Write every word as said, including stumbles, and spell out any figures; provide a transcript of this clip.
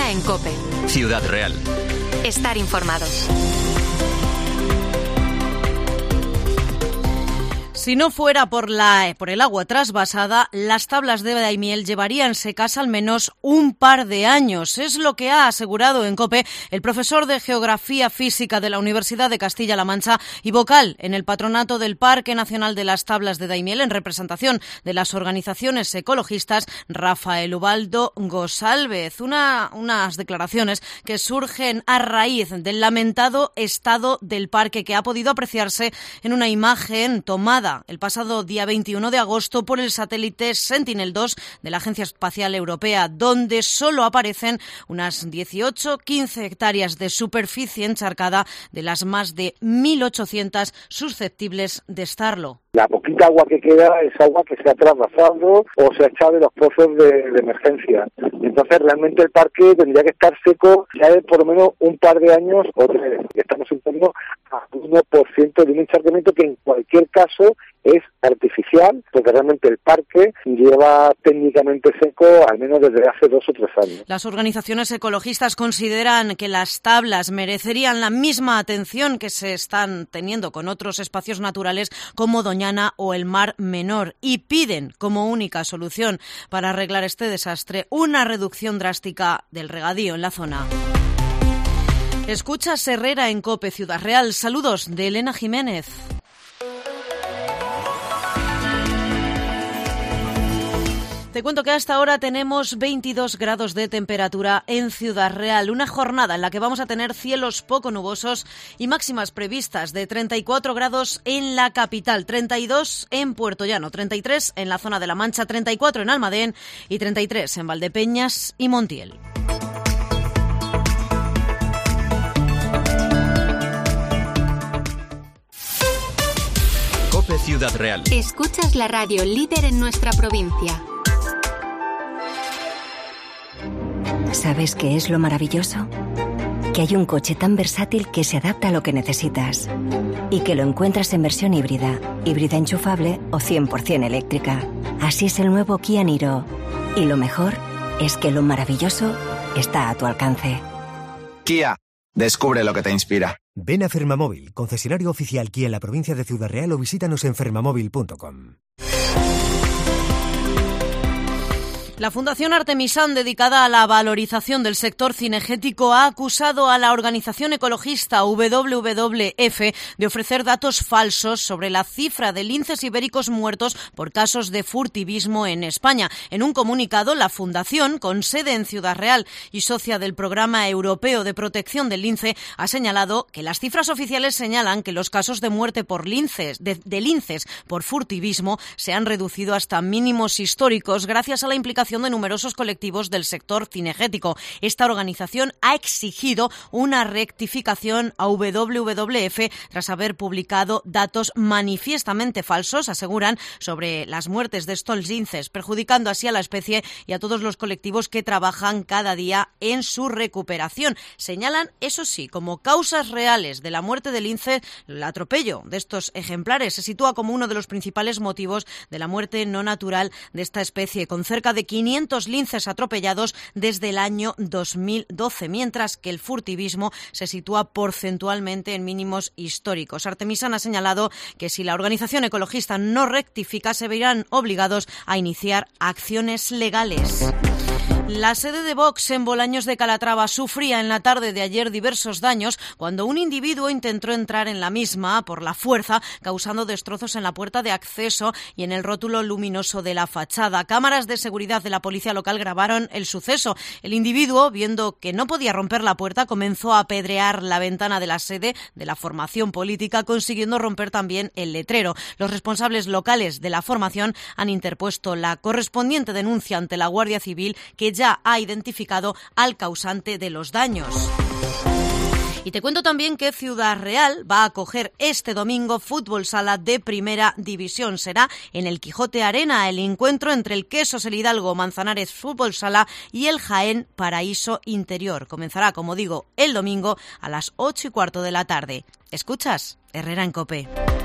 Herrera en COPE. Ciudad Real. Estar informados. Si no fuera por la por el agua trasvasada, las tablas de Daimiel llevarían secas al menos un par de años. Es lo que ha asegurado en COPE el profesor de Geografía Física de la Universidad de Castilla-La Mancha y vocal en el patronato del Parque Nacional de las Tablas de Daimiel, en representación de las organizaciones ecologistas, Rafael Ubaldo Gosalvez. Una, unas declaraciones que surgen a raíz del lamentado estado del parque, que ha podido apreciarse en una imagen tomada el pasado día veintiuno de agosto por el satélite Sentinel dos de la Agencia Espacial Europea, donde solo aparecen unas dieciocho a quince hectáreas de superficie encharcada de las más de mil ochocientas susceptibles de estarlo. La poquita agua que queda es agua que se ha trasvasado o se ha echado de los pozos de, de emergencia. Entonces, realmente el parque tendría que estar seco ya de por lo menos un par de años o tres. Estamos en torno a uno por ciento de un encharcamiento que en cualquier caso es artificial, porque realmente el parque lleva técnicamente seco al menos desde hace dos o tres años. Las organizaciones ecologistas consideran que las tablas merecerían la misma atención que se están teniendo con otros espacios naturales como Doñana o el Mar Menor, y piden como única solución para arreglar este desastre una reducción drástica del regadío en la zona. Escuchas Herrera en COPE Ciudad Real. Saludos de Elena Jiménez. Te cuento que hasta ahora tenemos veintidós grados de temperatura en Ciudad Real, una jornada en la que vamos a tener cielos poco nubosos y máximas previstas de treinta y cuatro grados en la capital, treinta y dos en Puerto Llano, treinta y tres en la zona de La Mancha, treinta y cuatro en Almadén y treinta y tres en Valdepeñas y Montiel. COPE Ciudad Real. Escuchas la radio líder en nuestra provincia. ¿Sabes qué es lo maravilloso? Que hay un coche tan versátil que se adapta a lo que necesitas y que lo encuentras en versión híbrida, híbrida enchufable o cien por ciento eléctrica. Así es el nuevo Kia Niro. Y lo mejor es que lo maravilloso está a tu alcance. Kia, descubre lo que te inspira. Ven a Fermamóvil, concesionario oficial Kia en la provincia de Ciudad Real, o visítanos en fermamóvil punto com. La Fundación Artemisán, dedicada a la valorización del sector cinegético, ha acusado a la organización ecologista doble u doble u doble u efe de ofrecer datos falsos sobre la cifra de linces ibéricos muertos por casos de furtivismo en España. En un comunicado, la Fundación, con sede en Ciudad Real y socia del Programa Europeo de Protección del Lince, ha señalado que las cifras oficiales señalan que los casos de muerte por linces, de, de linces por furtivismo se han reducido hasta mínimos históricos gracias a la implicación de numerosos colectivos del sector cinegético. Esta organización ha exigido una rectificación a doble u doble u doble u efe tras haber publicado datos manifiestamente falsos, aseguran, sobre las muertes de estos linces, perjudicando así a la especie y a todos los colectivos que trabajan cada día en su recuperación. Señalan, eso sí, como causas reales de la muerte de lince, el atropello de estos ejemplares. Se sitúa como uno de los principales motivos de la muerte no natural de esta especie, con cerca de quinientos linces atropellados desde el año dos mil doce, mientras que el furtivismo se sitúa porcentualmente en mínimos históricos. Artemisán ha señalado que si la organización ecologista no rectifica, se verán obligados a iniciar acciones legales. La sede de Vox en Bolaños de Calatrava sufría en la tarde de ayer diversos daños cuando un individuo intentó entrar en la misma por la fuerza, causando destrozos en la puerta de acceso y en el rótulo luminoso de la fachada. Cámaras de seguridad de la policía local grabaron el suceso. El individuo, viendo que no podía romper la puerta, comenzó a apedrear la ventana de la sede de la formación política, consiguiendo romper también el letrero. Los responsables locales de la formación han interpuesto la correspondiente denuncia ante la Guardia Civil, que ya ha identificado al causante de los daños. Y te cuento también que Ciudad Real va a acoger este domingo fútbol sala de primera división. Será en el Quijote Arena el encuentro entre el Quesos El Hidalgo Manzanares Fútbol Sala y el Jaén Paraíso Interior. Comenzará, como digo, el domingo a las ocho y cuarto de la tarde. ¿Escuchas? Herrera en COPE.